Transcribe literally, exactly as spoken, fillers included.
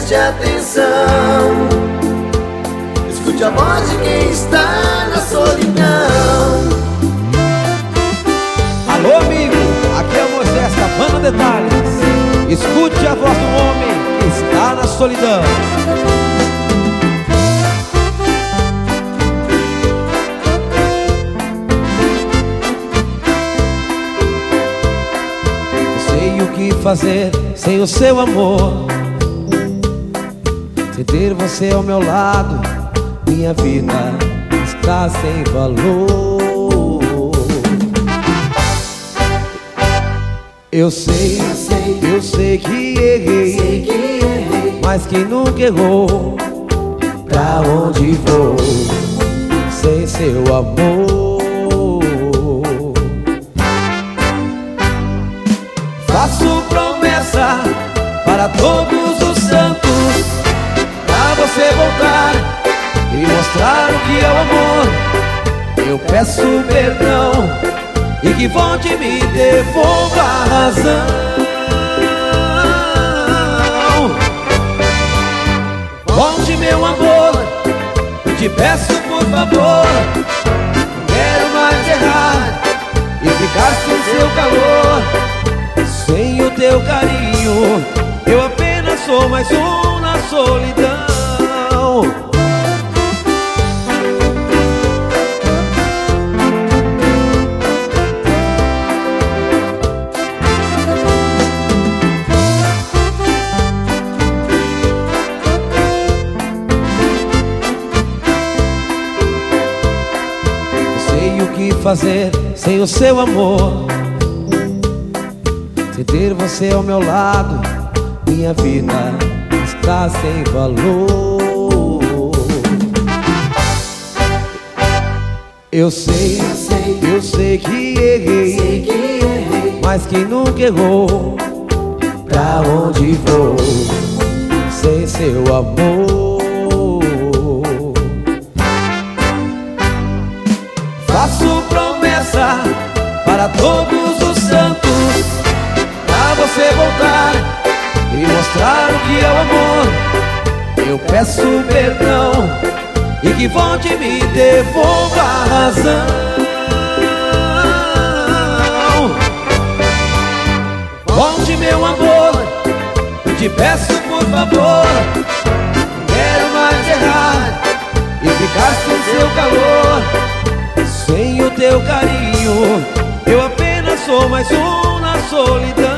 preste atenção. Escute a voz de quem está na solidão. Alô, amigo, aqui é o Moisés Cabana Detalhes. Escute a voz do homem que está na solidão. Sei o que fazer sem o seu amor. Sem ter você ao meu lado, minha vida está sem valor. Eu sei, eu sei, eu sei que errei, sei que errei, mas quem nunca errou? Pra onde vou sem seu amor? Faço promessa para todos os santos, pra você voltar e mostrar o que é o amor. Eu peço perdão e que volte e me devolva a razão. Volte, meu amor, eu te peço por favor. Não quero mais errar e ficar sem seu calor. Sem o teu carinho, eu apenas sou mais um na solidão. O que fazer sem o seu amor? Sem ter você ao meu lado, minha vida está sem valor. Eu sei, eu sei, eu sei que errei, sei que errei, mas quem nunca errou? Pra onde vou sem seu amor? Faço promessa para todos os santos, pra você voltar e mostrar o que é o amor. Eu peço perdão e que volte e me devolva a razão. Volte, meu amor, eu te peço por favor. Não quero mais errar e ficar sem seu calor. Sem o teu carinho, eu apenas sou mais um na solidão.